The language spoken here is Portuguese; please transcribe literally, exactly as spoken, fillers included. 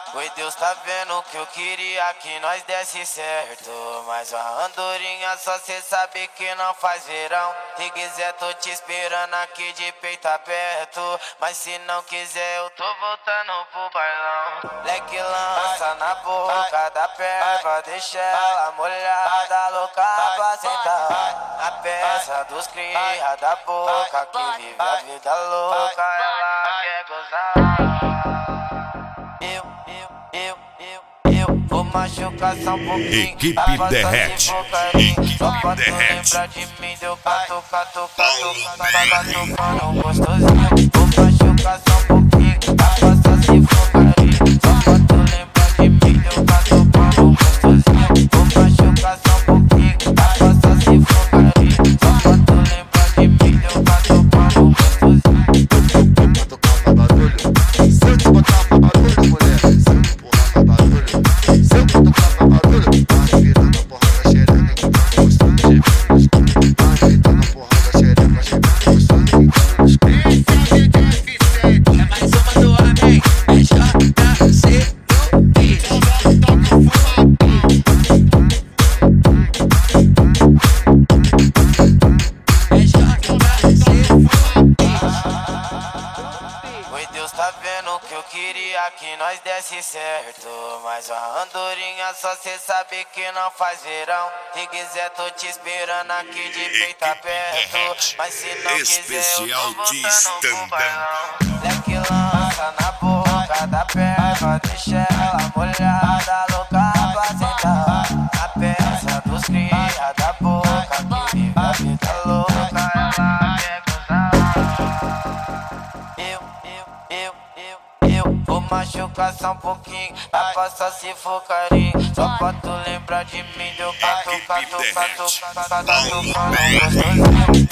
Oi, Deus tá vendo que eu queria que nós desse certo, mas a andorinha só cê sabe que não faz verão. Se quiser tô te esperando aqui de peito aberto, mas se não quiser eu tô voltando pro bailão. Leque lança na boca da perva, deixa ela molhada, louca pra sentar. A peça dos cria da boca que vive a vida louca, ela quer gozar. Eu, eu, eu, eu, eu vou machucar só um pouquinho. Equipe Derrete. Equipe Só pra tu Derrete. lembrar de mim, deu cato, cato, cato, cato, tocando gostosinho. Vou machucar só um pouquinho, tapa só se for carinho. Só pra tu lembrar de mim, deu cato, cato, gostosinho. Vou machucar só um pouquinho, tapa só se for carinho. Só pra tu lembrar de mim, deu cato, cato, gostosinho. Pra tocar pra barulho, se eu te botar pra barulho, mulher, se eu te empurrar pra barulho, se eu te tocar pra barulho, tá virando a porra da xereca que tá gostando de ver no escuro, tá virando a porra da xereca, chegando gostando de ver no escuro. Esse é o D J F sete, é mais uma do homem, é J C U I. É J C U I. Oi, Deus tá vendo que eu queria que nós desse certo, mas a andorinha só cê sabe que não faz verão. Se quiser tô te esperando aqui de peito aberto, mas se não quiser eu tô voltando pro bailão. Leque lança na boca da perva, deixa ela molhada, louca pra sentar. A peça dos cria da boca que vive a vida louca, ela quer gozar. Eu, eu, eu, eu, eu vou machucar só um pouquinho, tapa só se for carinho. Só pra tu lembrar de mim, deu cato, cato, cato, cato, cato, gostosinho.